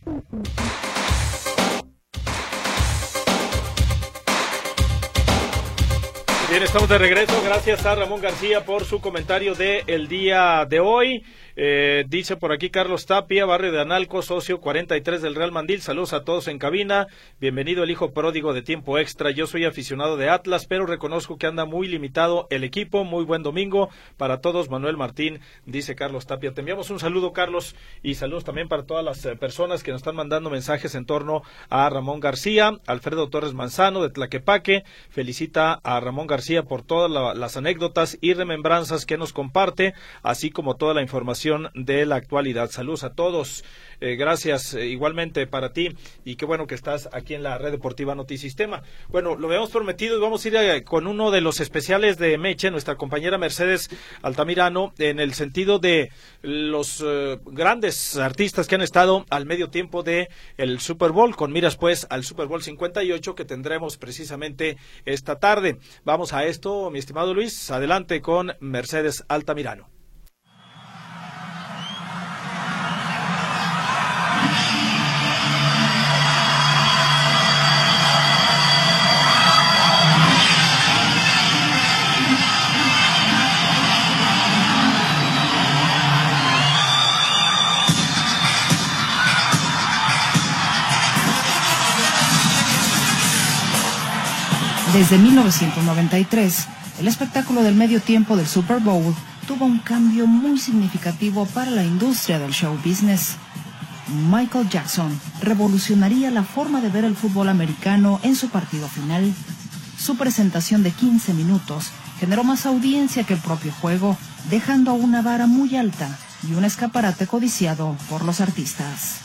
Bien, estamos de regreso. Gracias a Ramón García por su comentario de el día de hoy. Eh, dice por aquí Carlos Tapia, barrio de Analco, socio cuarenta y tres del Real Mandil. Saludos a todos en cabina. Bienvenido el hijo pródigo de tiempo extra. Yo soy aficionado de Atlas, pero reconozco que anda muy limitado el equipo. Muy buen domingo para todos. Manuel Martín, dice Carlos Tapia. Te enviamos un saludo, Carlos, y saludos también para todas las personas que nos están mandando mensajes en torno a Ramón García. Alfredo Torres Manzano de Tlaquepaque felicita a Ramón García por todas la, las anécdotas y remembranzas que nos comparte, así como toda la información de la actualidad. Saludos a todos, eh, gracias eh, igualmente para ti, y qué bueno que estás aquí en la Red Deportiva Notisistema. Bueno, lo habíamos prometido y vamos a ir a, con uno de los especiales de Meche, nuestra compañera Mercedes Altamirano, en el sentido de los eh, grandes artistas que han estado al medio tiempo de el Super Bowl, con miras pues al Super Bowl cincuenta y ocho que tendremos precisamente esta tarde. Vamos a esto, mi estimado Luis, adelante con Mercedes Altamirano. Desde mil novecientos noventa y tres, el espectáculo del medio tiempo del Super Bowl tuvo un cambio muy significativo para la industria del show business. Michael Jackson revolucionaría la forma de ver el fútbol americano en su partido final. Su presentación de quince minutos generó más audiencia que el propio juego, dejando una vara muy alta y un escaparate codiciado por los artistas.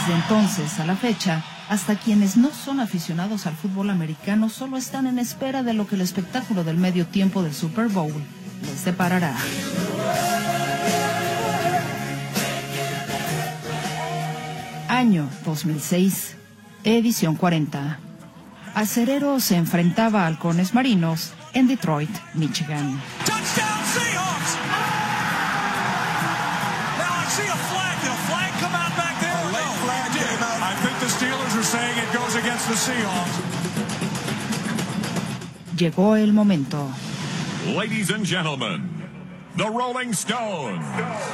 Desde entonces a la fecha, hasta quienes no son aficionados al fútbol americano solo están en espera de lo que el espectáculo del medio tiempo del Super Bowl les deparará. Año dos mil seis, edición cuarenta. Acereros se enfrentaba a Halcones Marinos en Detroit, Michigan. Touchdown Seahawks! Now I see a flag. Did a flag come out back there? A late flag came out. I think the Steelers are saying it goes against the Seahawks. Llegó el momento. Ladies and gentlemen, the Rolling Stones.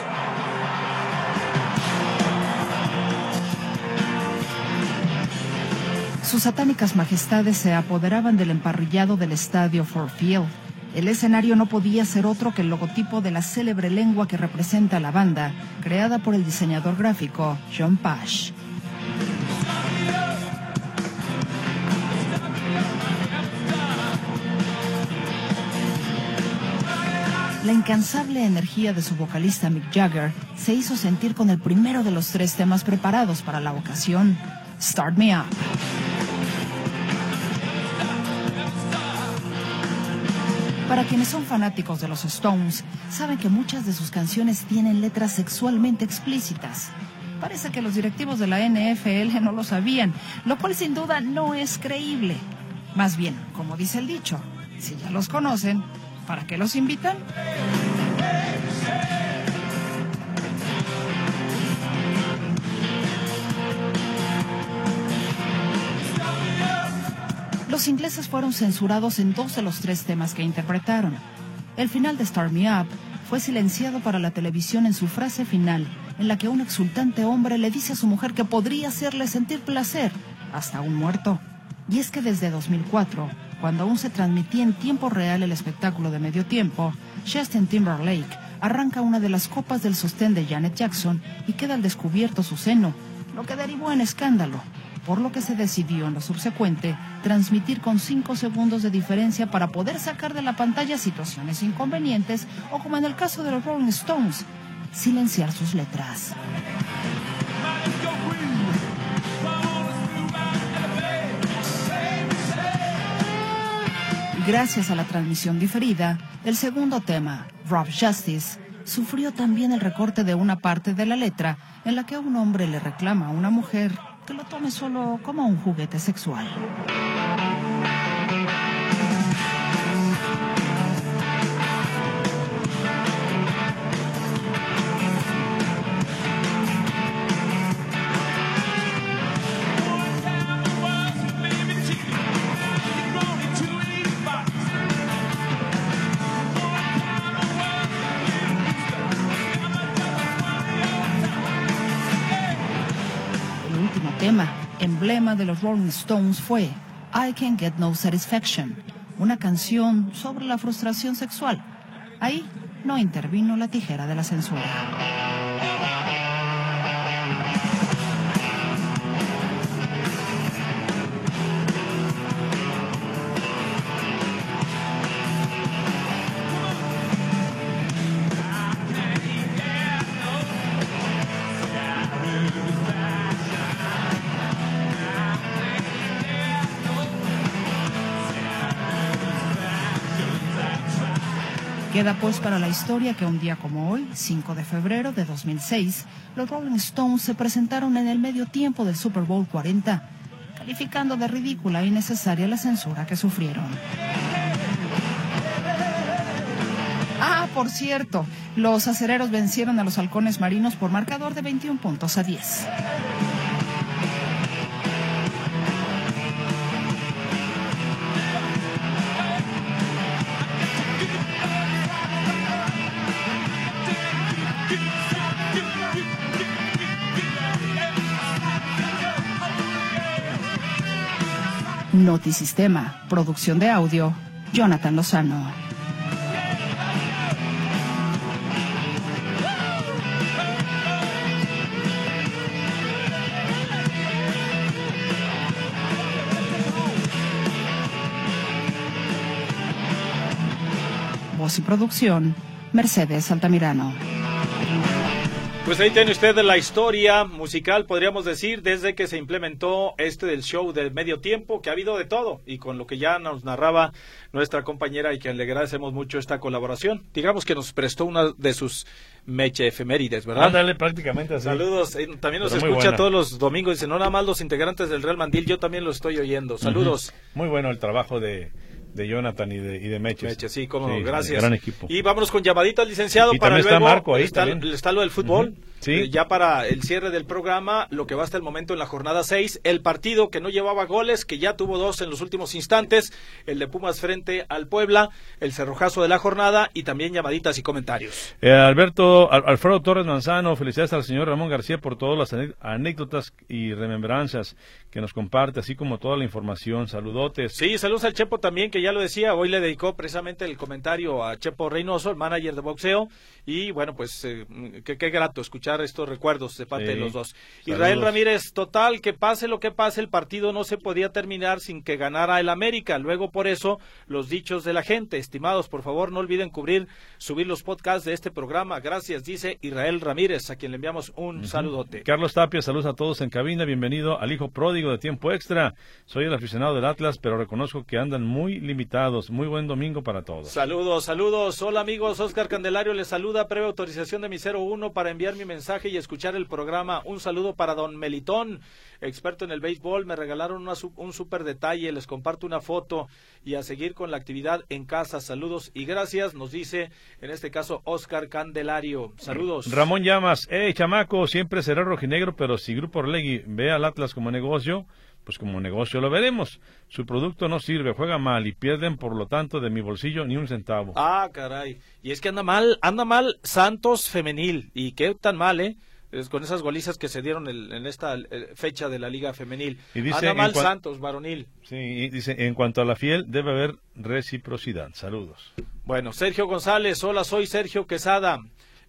Sus satánicas majestades se apoderaban del emparrillado del estadio Ford Field. El escenario no podía ser otro que el logotipo de la célebre lengua que representa a la banda, creada por el diseñador gráfico John Pash. La incansable energía de su vocalista Mick Jagger se hizo sentir con el primero de los tres temas preparados para la ocasión, Start Me Up. Para quienes son fanáticos de los Stones, saben que muchas de sus canciones tienen letras sexualmente explícitas. Parece que los directivos de la N F L no lo sabían, lo cual sin duda no es creíble. Más bien, como dice el dicho, si ya los conocen, ¿para qué los invitan? Los ingleses fueron censurados en dos de los tres temas que interpretaron. El final de Start Me Up fue silenciado para la televisión en su frase final, en la que un exultante hombre le dice a su mujer que podría hacerle sentir placer, hasta un muerto. Y es que desde dos mil cuatro, cuando aún se transmitía en tiempo real el espectáculo de medio tiempo, Justin Timberlake arranca una de las copas del sostén de Janet Jackson y queda al descubierto su seno, lo que derivó en escándalo, por lo que se decidió en lo subsecuente transmitir con cinco segundos de diferencia para poder sacar de la pantalla situaciones inconvenientes o, como en el caso de los Rolling Stones, silenciar sus letras. Gracias a la transmisión diferida, el segundo tema, Rough Justice, sufrió también el recorte de una parte de la letra en la que un hombre le reclama a una mujer que lo tome solo como un juguete sexual. Tema, emblema de los Rolling Stones, fue I Can't Get No Satisfaction, una canción sobre la frustración sexual. Ahí no intervino la tijera de la censura. Queda pues para la historia que un día como hoy, cinco de febrero de dos mil seis, los Rolling Stones se presentaron en el medio tiempo del Super Bowl cuarenta, calificando de ridícula e innecesaria la censura que sufrieron. Ah, por cierto, los acereros vencieron a los Halcones Marinos por marcador de veintiún puntos a diez. Notisistema, producción de audio, Jonathan Lozano. Voz y producción, Mercedes Altamirano. Pues ahí tiene usted la historia musical, podríamos decir, desde que se implementó este del show del medio tiempo, que ha habido de todo, y con lo que ya nos narraba nuestra compañera y que le agradecemos mucho esta colaboración. Digamos que nos prestó una de sus meche efemérides, ¿verdad? Ándale, prácticamente así. Saludos, eh, también nos Pero escucha todos los domingos, dice, no nada más los integrantes del Real Mandil, yo también lo estoy oyendo. Saludos. Uh-huh. Muy bueno el trabajo de... de Jonathan y de, y de Meches. Meches, sí, cómo sí, no, gracias. Gran equipo. Y vámonos con llamaditas, licenciado, y para luego. Está Marco ahí está, también. está lo del fútbol. Uh-huh. Sí. Eh, ya para el cierre del programa, lo que va hasta el momento en la jornada seis, el partido que no llevaba goles, que ya tuvo dos en los últimos instantes, el de Pumas frente al Puebla, el cerrojazo de la jornada y también llamaditas y comentarios. Eh, Alberto, Al- Alfredo Torres Manzano, felicidades al señor Ramón García por todas las ane- anécdotas y remembranzas que nos comparte, así como toda la información. Saludotes. Sí, saludos al Chepo también, que ya lo decía, hoy le dedicó precisamente el comentario a Chepo Reynoso, el manager de boxeo, y bueno, pues eh, qué, qué grato escuchar estos recuerdos de parte Sí. de los dos. Saludos. Israel Ramírez, total, que pase lo que pase, el partido no se podía terminar sin que ganara el América, luego por eso los dichos de la gente. Estimados, por favor, no olviden cubrir, subir los podcasts de este programa, gracias, dice Israel Ramírez, a quien le enviamos un Uh-huh. saludote. Carlos Tapia, saludos a todos en cabina, bienvenido al hijo pródigo de tiempo extra. Soy el aficionado del Atlas, pero reconozco que andan muy limitados. Muy buen domingo para todos. Saludos, saludos. Hola amigos, Oscar Candelario les saluda, previa autorización de mi cero uno para enviar mi mensaje y escuchar el programa. Un saludo para don Melitón, experto en el béisbol. Me regalaron una, un súper detalle, les comparto una foto y a seguir con la actividad en casa. Saludos y gracias, nos dice en este caso Oscar Candelario. Saludos. Ramón Llamas, eh, chamaco, siempre será rojinegro, pero si Grupo Orlegui ve al Atlas como negocio, pues como negocio lo veremos. Su producto no sirve, juega mal y pierden, por lo tanto, de mi bolsillo ni un centavo. Ah, caray. Y es que anda mal, anda mal Santos femenil. ¿Y qué tan mal, eh? Es con esas golizas que se dieron el, en esta eh, fecha de la Liga Femenil. Y dice, anda mal cuan... Santos, varonil. Sí, y dice, en cuanto a la fiel, debe haber reciprocidad. Saludos. Bueno, Sergio González, hola, soy Sergio Quesada.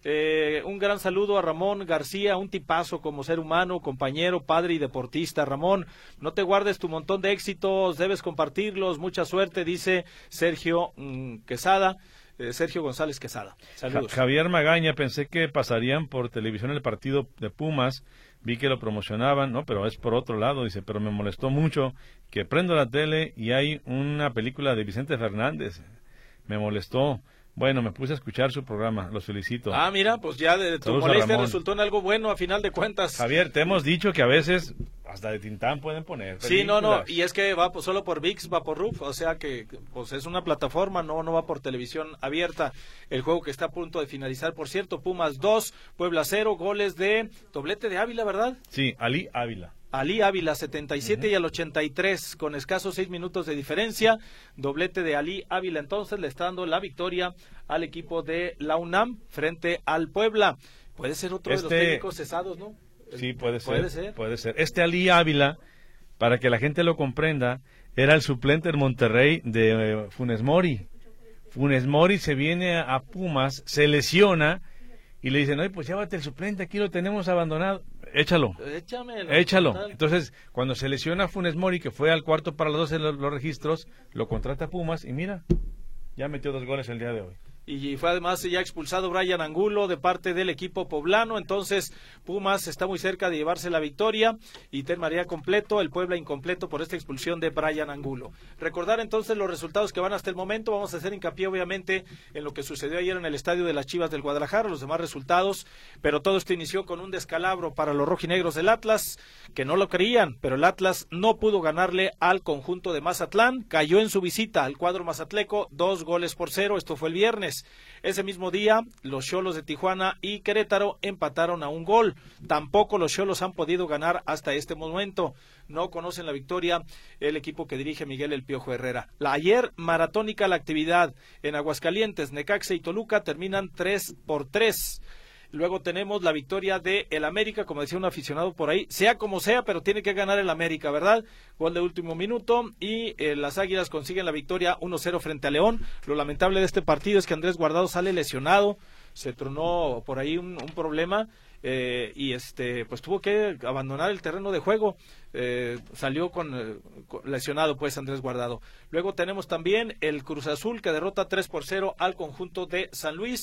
Eh, un gran saludo a Ramón García, un tipazo como ser humano, compañero, padre y deportista. Ramón, no te guardes tu montón de éxitos, debes compartirlos, mucha suerte, dice Sergio mm, Quesada, eh, Sergio González Quesada. Saludos. Ja- Javier Magaña, pensé que pasarían por televisión el partido de Pumas, vi que lo promocionaban, no, pero es por otro lado, dice, pero me molestó mucho que prendo la tele y hay una película de Vicente Fernández, me molestó. Bueno, me puse a escuchar su programa, los felicito. Ah, mira, pues ya de tu Saludos a molestia Ramón. resultó en algo bueno a final de cuentas. Javier, te hemos dicho que a veces hasta de Tintán pueden poner. Sí, no, no, películas. y es que va pues, solo por V I X, va por Roof, o sea que pues es una plataforma, no no va por televisión abierta. El juego que está a punto de finalizar, por cierto, Pumas dos, Puebla cero, goles de doblete de Ávila, ¿verdad? Sí, Ali Ávila. Ali Ávila, setenta y siete Uh-huh. y al ochenta y tres, con escasos seis minutos de diferencia, doblete de Ali Ávila, entonces le está dando la victoria al equipo de la UNAM frente al Puebla. Puede ser otro Este... de los técnicos cesados, ¿no? Sí, puede ser. Puede ser. Puede ser. Este Ali Ávila, para que la gente lo comprenda, era el suplente en Monterrey de eh, Funes Mori. Funes Mori se viene a, a Pumas, se lesiona y le dicen, oye, pues llévate el suplente, aquí lo tenemos abandonado. Échalo. Échamelo. Échalo. Total. Entonces, cuando se lesiona Funes Mori, que fue al cuarto para los doce los, los registros, lo contrata Pumas y mira, ya metió dos goles el día de hoy. Y fue además ya expulsado Brian Angulo de parte del equipo poblano, entonces Pumas está muy cerca de llevarse la victoria y terminaría completo, el Puebla incompleto por esta expulsión de Brian Angulo. Recordar entonces los resultados que van hasta el momento, vamos a hacer hincapié obviamente en lo que sucedió ayer en el estadio de las Chivas del Guadalajara, los demás resultados, pero todo esto inició con un descalabro para los rojinegros del Atlas, que no lo creían, pero el Atlas no pudo ganarle al conjunto de Mazatlán, cayó en su visita al cuadro mazatleco, dos goles por cero, esto fue el viernes. Ese mismo día, los Xolos de Tijuana y Querétaro empataron a un gol. Tampoco los Xolos han podido ganar hasta este momento. No conocen la victoria el equipo que dirige Miguel El Piojo Herrera. La ayer maratónica la actividad en Aguascalientes, Necaxa y Toluca terminan tres por tres. Luego tenemos la victoria de el América, como decía un aficionado por ahí, sea como sea, pero tiene que ganar el América, ¿verdad? Gol de último minuto y eh, las Águilas consiguen la victoria uno cero frente a León. Lo lamentable de este partido es que Andrés Guardado sale lesionado, se tronó por ahí un, un problema eh, y este pues tuvo que abandonar el terreno de juego. Eh, salió con, eh, con lesionado pues Andrés Guardado. Luego tenemos también el Cruz Azul que derrota tres por cero al conjunto de San Luis.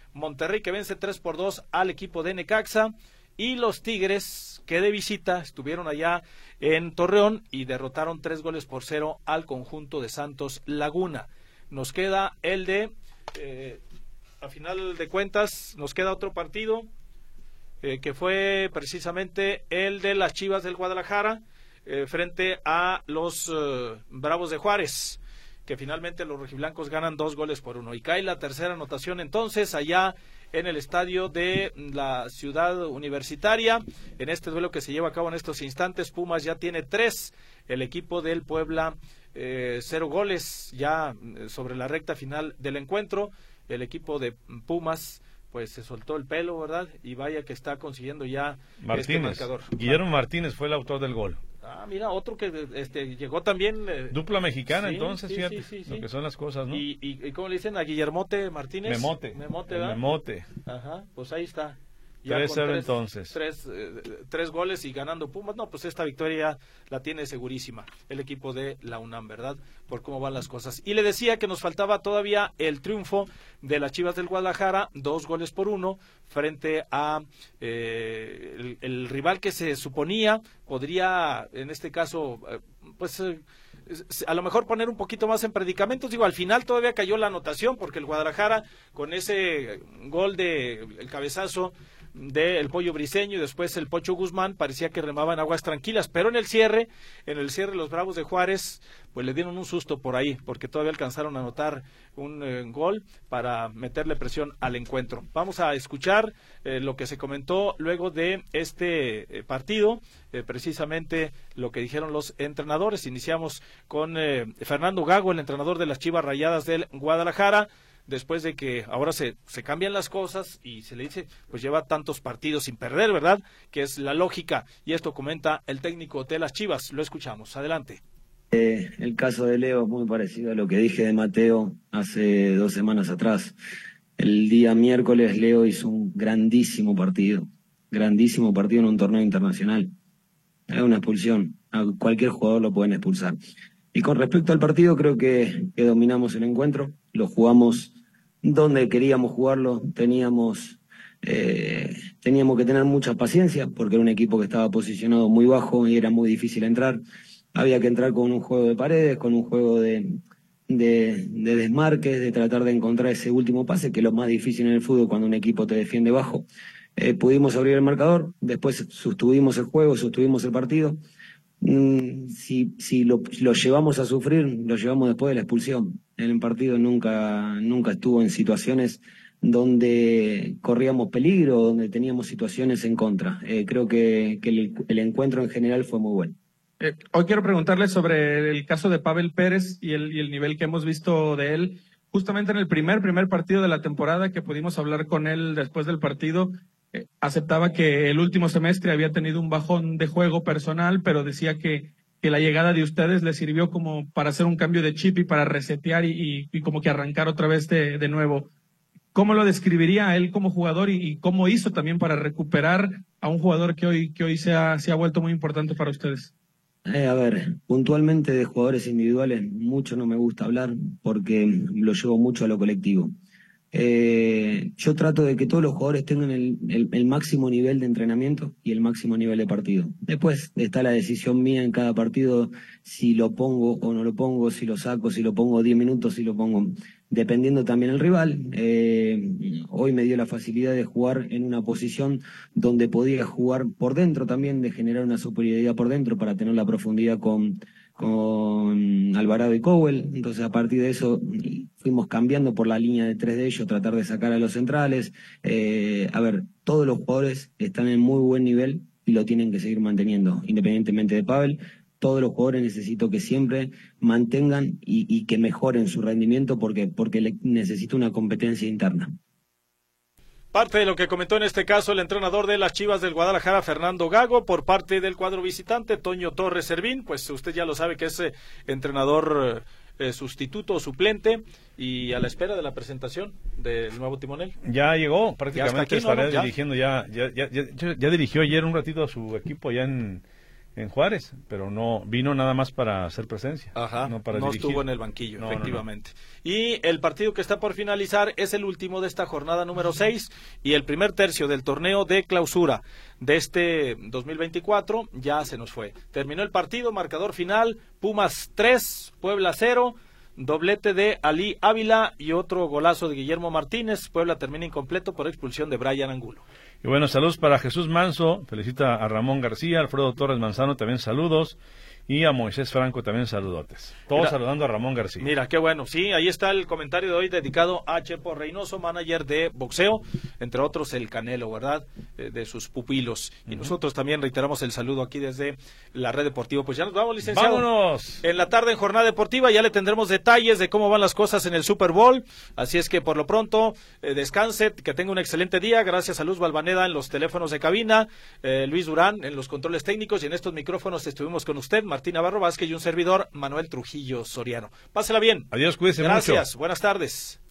Monterrey que vence tres por dos al equipo de Necaxa, y los Tigres que de visita estuvieron allá en Torreón y derrotaron tres goles por cero al conjunto de Santos Laguna. Nos queda el de, eh, a final de cuentas, nos queda otro partido, eh, que fue precisamente el de las Chivas del Guadalajara, eh, frente a los eh, Bravos de Juárez, que finalmente los rojiblancos ganan dos goles por uno. Y cae la tercera anotación entonces allá en el estadio de la Ciudad Universitaria, en este duelo que se lleva a cabo en estos instantes. Pumas ya tiene tres, el equipo del Puebla eh, cero goles ya sobre la recta final del encuentro. El equipo de Pumas pues se soltó el pelo, ¿verdad? Y vaya que está consiguiendo ya Martínez, este marcador. Guillermo Martínez fue el autor del gol. Ah, mira, otro que este, llegó también. Eh, Dupla mexicana, sí, entonces, sí, fíjate, sí, sí, lo sí. que son las cosas, ¿no? Y, y, y ¿cómo le dicen a Guillermote Martínez? Memote. Memote, El ¿verdad? Memote. Ajá, pues ahí está. tres cero entonces. Tres, eh, tres goles y ganando Pumas. No, pues esta victoria la tiene segurísima el equipo de la UNAM, ¿verdad? Por cómo van las cosas. Y le decía que nos faltaba todavía el triunfo de las Chivas del Guadalajara, dos goles por uno, frente a eh, el, el rival que se suponía podría, en este caso, eh, pues... Eh, a lo mejor poner un poquito más en predicamentos. Digo, al final todavía cayó la anotación porque el Guadalajara con ese gol de el cabezazo del Pollo Briseño y después el Pocho Guzmán parecía que remaban aguas tranquilas, pero en el cierre, en el cierre los Bravos de Juárez pues le dieron un susto por ahí, porque todavía alcanzaron a anotar un eh, gol para meterle presión al encuentro. Vamos a escuchar eh, lo que se comentó luego de este eh, partido, eh, precisamente lo que dijeron los entrenadores. Iniciamos con eh, Fernando Gago, el entrenador de las Chivas Rayadas del Guadalajara, después de que ahora se, se cambian las cosas y se le dice, pues lleva tantos partidos sin perder, ¿verdad? Que es la lógica, y esto comenta el técnico de las Chivas. Lo escuchamos, adelante. Eh, el caso de Leo es muy parecido a lo que dije de Mateo hace dos semanas atrás. El día miércoles Leo hizo un grandísimo partido, grandísimo partido en un torneo internacional. Es una expulsión, a cualquier jugador lo pueden expulsar. Y con respecto al partido, creo que, que dominamos el encuentro, lo jugamos donde queríamos jugarlo, teníamos, eh, teníamos que tener mucha paciencia, porque era un equipo que estaba posicionado muy bajo y era muy difícil entrar. Había que entrar con un juego de paredes, con un juego de, de, de desmarques, de tratar de encontrar ese último pase, que es lo más difícil en el fútbol cuando un equipo te defiende bajo. Eh, pudimos abrir el marcador, después sostuvimos el juego, sostuvimos el partido. Mm, si si lo, lo llevamos a sufrir, lo llevamos después de la expulsión. En el partido nunca, nunca estuvo en situaciones donde corríamos peligro, donde teníamos situaciones en contra. Eh, creo que, que el, el encuentro en general fue muy bueno. Eh, hoy quiero preguntarle sobre el caso de Pavel Pérez y el, y el nivel que hemos visto de él. Justamente en el primer, primer partido de la temporada que pudimos hablar con él después del partido, eh, aceptaba que el último semestre había tenido un bajón de juego personal, pero decía que, que la llegada de ustedes le sirvió como para hacer un cambio de chip y para resetear y, y, y como que arrancar otra vez de, de nuevo. ¿Cómo lo describiría a él como jugador y, y cómo hizo también para recuperar a un jugador que hoy, que hoy se ha, se ha vuelto muy importante para ustedes? Eh, a ver, puntualmente de jugadores individuales mucho no me gusta hablar porque lo llevo mucho a lo colectivo. Eh, yo trato de que todos los jugadores tengan el, el, el máximo nivel de entrenamiento y el máximo nivel de partido. Después está la decisión mía en cada partido, si lo pongo o no lo pongo, si lo saco, si lo pongo diez minutos, si lo pongo, dependiendo también el rival. Eh, hoy me dio la facilidad de jugar en una posición donde podía jugar por dentro también, de generar una superioridad por dentro para tener la profundidad con... con Alvarado y Cowell. Entonces a partir de eso fuimos cambiando por la línea de tres de ellos, tratar de sacar a los centrales. Eh, a ver, todos los jugadores están en muy buen nivel y lo tienen que seguir manteniendo, independientemente de Pavel. Todos los jugadores necesito que siempre mantengan y, y que mejoren su rendimiento porque, porque le necesito una competencia interna. Parte de lo que comentó en este caso el entrenador de las Chivas del Guadalajara, Fernando Gago, por parte del cuadro visitante, Toño Torres Servín, pues usted ya lo sabe que es eh, entrenador eh, sustituto o suplente, y a la espera de la presentación del nuevo timonel. Ya llegó, prácticamente ya aquí, estará ¿no? ¿Ya? dirigiendo, ya, ya, ya, ya, ya dirigió ayer un ratito a su equipo ya en, en Juárez, pero no vino nada más para hacer presencia. Ajá, no, para no dirigir. estuvo en el banquillo, no, efectivamente. No, no. Y el partido que está por finalizar es el último de esta jornada número seis y el primer tercio del torneo de clausura de este dos mil veinticuatro ya se nos fue. Terminó el partido, marcador final, Pumas tres, Puebla cero, doblete de Ali Ávila y otro golazo de Guillermo Martínez. Puebla termina incompleto por expulsión de Brian Angulo. Y bueno, saludos para Jesús Manso, felicita a Ramón García, Alfredo Torres Manzano también saludos, y a Moisés Franco también saludotes. Todos mira, saludando a Ramón García. Mira, qué bueno. Sí, ahí está el comentario de hoy dedicado a Chepo Reynoso, manager de boxeo, entre otros el Canelo, ¿verdad? Eh, de sus pupilos. Y uh-huh. nosotros también reiteramos el saludo aquí desde la Red Deportiva. Pues ya nos vamos, licenciado. ¡Vámonos! En la tarde en Jornada Deportiva ya le tendremos detalles de cómo van las cosas en el Super Bowl. Así es que por lo pronto, eh, descanse, que tenga un excelente día. Gracias a Luz Balvaneda en los teléfonos de cabina, eh, Luis Durán en los controles técnicos y en estos micrófonos estuvimos con usted, Martín Navarro Vázquez y un servidor, Manuel Trujillo Soriano. Pásela bien. Adiós, cuídese mucho. mucho. Gracias, buenas tardes.